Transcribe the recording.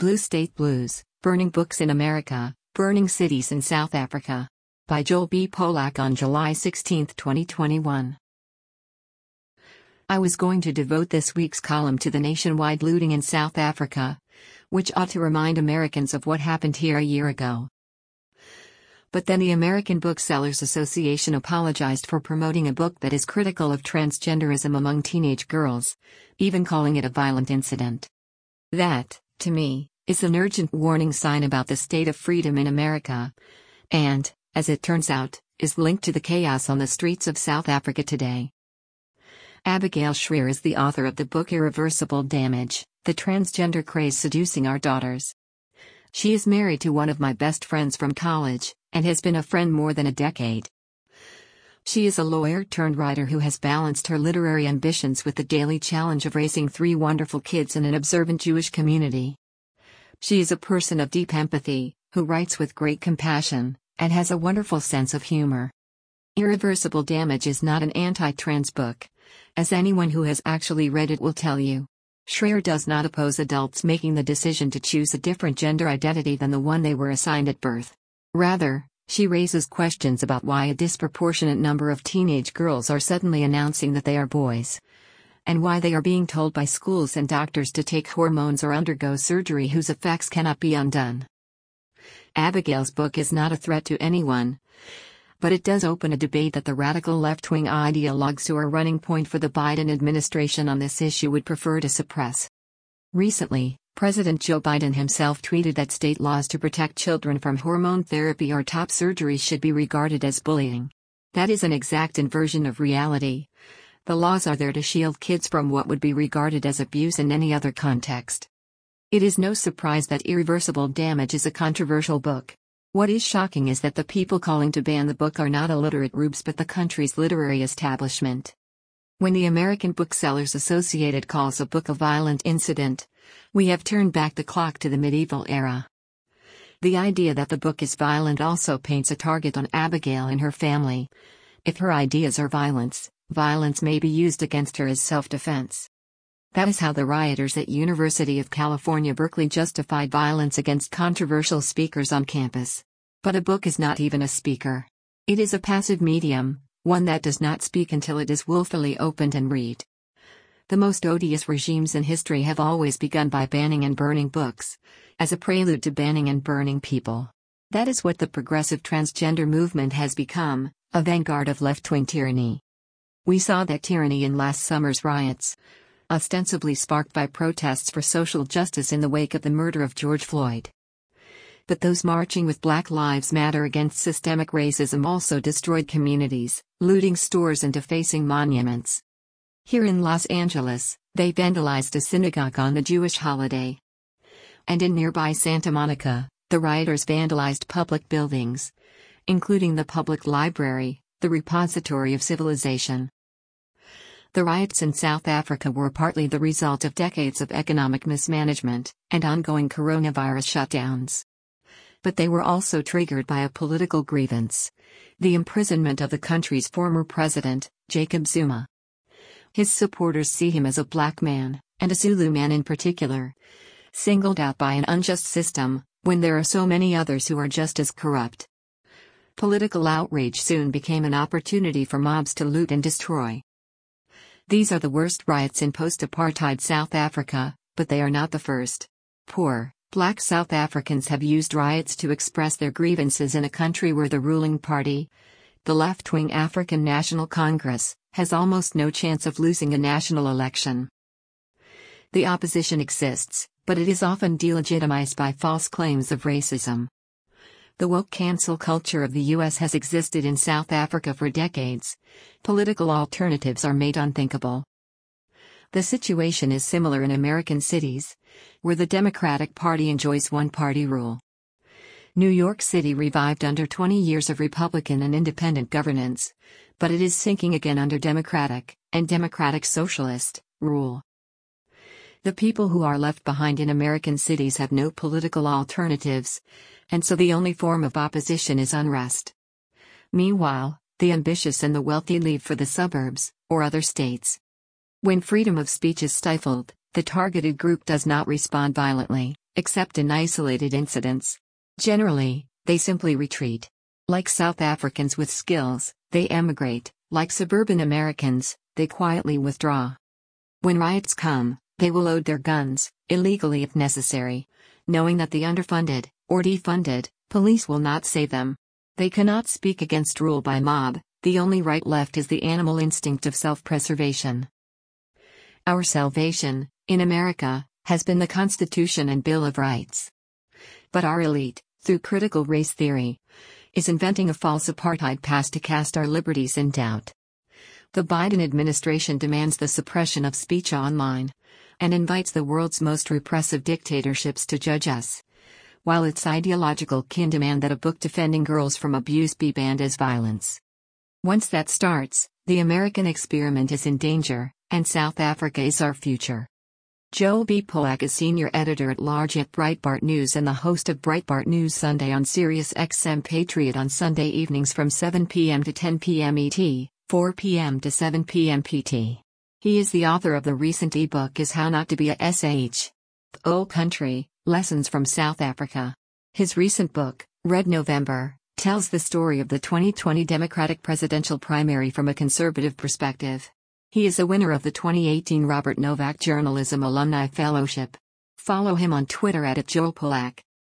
Blue State Blues, Burning Books in America, Burning Cities in South Africa. By Joel B. Polak on July 16, 2021. I was going to devote this week's column to the nationwide looting in South Africa, which ought to remind Americans of what happened here a year ago. But then the American Booksellers Association apologized for promoting a book that is critical of transgenderism among teenage girls, even calling it a violent incident. That, to me, is an urgent warning sign about the state of freedom in America, and, as it turns out, is linked to the chaos on the streets of South Africa today. Abigail Shrier is the author of the book Irreversible Damage: The Transgender Craze Seducing Our Daughters. She is married to one of my best friends from college, and has been a friend more than a decade. She is a lawyer-turned-writer who has balanced her literary ambitions with the daily challenge of raising 3 wonderful kids in an observant Jewish community. She is a person of deep empathy, who writes with great compassion, and has a wonderful sense of humor. Irreversible Damage is not an anti-trans book, as anyone who has actually read it will tell you. Shrier does not oppose adults making the decision to choose a different gender identity than the one they were assigned at birth. Rather, she raises questions about why a disproportionate number of teenage girls are suddenly announcing that they are boys, and why they are being told by schools and doctors to take hormones or undergo surgery whose effects cannot be undone. Abigail's book is not a threat to anyone, but it does open a debate that the radical left-wing ideologues who are running point for the Biden administration on this issue would prefer to suppress. Recently, President Joe Biden himself tweeted that state laws to protect children from hormone therapy or top surgery should be regarded as bullying. That is an exact inversion of reality. The laws are there to shield kids from what would be regarded as abuse in any other context. It is no surprise that Irreversible Damage is a controversial book. What is shocking is that the people calling to ban the book are not illiterate rubes but the country's literary establishment. When the American Booksellers Association calls a book a violent incident, we have turned back the clock to the medieval era. The idea that the book is violent also paints a target on Abigail and her family. If her ideas are violence, violence may be used against her as self-defense. That is how the rioters at University of California, Berkeley justified violence against controversial speakers on campus. But a book is not even a speaker. It is a passive medium, one that does not speak until it is willfully opened and read. The most odious regimes in history have always begun by banning and burning books, as a prelude to banning and burning people. That is what the progressive transgender movement has become, a vanguard of left-wing tyranny. We saw that tyranny in last summer's riots, ostensibly sparked by protests for social justice in the wake of the murder of George Floyd. But those marching with Black Lives Matter against systemic racism also destroyed communities, looting stores and defacing monuments. Here in Los Angeles, they vandalized a synagogue on the Jewish holiday. And in nearby Santa Monica, the rioters vandalized public buildings, including the public library, the repository of civilization. The riots in South Africa were partly the result of decades of economic mismanagement and ongoing coronavirus shutdowns. But they were also triggered by a political grievance: the imprisonment of the country's former president, Jacob Zuma. His supporters see him as a black man, and a Zulu man in particular, singled out by an unjust system, when there are so many others who are just as corrupt. Political outrage soon became an opportunity for mobs to loot and destroy. These are the worst riots in post-apartheid South Africa, but they are not the first. Poor, black South Africans have used riots to express their grievances in a country where the ruling party, the left-wing African National Congress, has almost no chance of losing a national election. The opposition exists, but it is often delegitimized by false claims of racism. The woke cancel culture of the U.S. has existed in South Africa for decades. Political alternatives are made unthinkable. The situation is similar in American cities, where the Democratic Party enjoys one-party rule. New York City revived under 20 years of Republican and independent governance, but it is sinking again under Democratic, and Democratic Socialist, rule. The people who are left behind in American cities have no political alternatives, and so the only form of opposition is unrest. Meanwhile, the ambitious and the wealthy leave for the suburbs, or other states. When freedom of speech is stifled, the targeted group does not respond violently, except in isolated incidents. Generally, they simply retreat. Like South Africans with skills, they emigrate. Like suburban Americans, they quietly withdraw. When riots come, they will load their guns, illegally if necessary, knowing that the underfunded, or defunded, police will not save them. They cannot speak against rule by mob. The only right left is the animal instinct of self-preservation. Our salvation, in America, has been the Constitution and Bill of Rights. But our elite, through critical race theory, is inventing a false apartheid past to cast our liberties in doubt. The Biden administration demands the suppression of speech online, and invites the world's most repressive dictatorships to judge us, while its ideological kin demand that a book defending girls from abuse be banned as violence. Once that starts, the American experiment is in danger, and South Africa is our future. Joel B. Polak is Senior Editor-at-Large at Breitbart News and the host of Breitbart News Sunday on Sirius XM Patriot on Sunday evenings from 7 p.m. to 10 p.m. ET, 4 p.m. to 7 p.m. PT. He is the author of the recent ebook Is How Not to Be a SH. The Old Country, Lessons from South Africa. His recent book, Red November, tells the story of the 2020 Democratic presidential primary from a conservative perspective. He is a winner of the 2018 Robert Novak Journalism Alumni Fellowship. Follow him on Twitter @JoelPolak.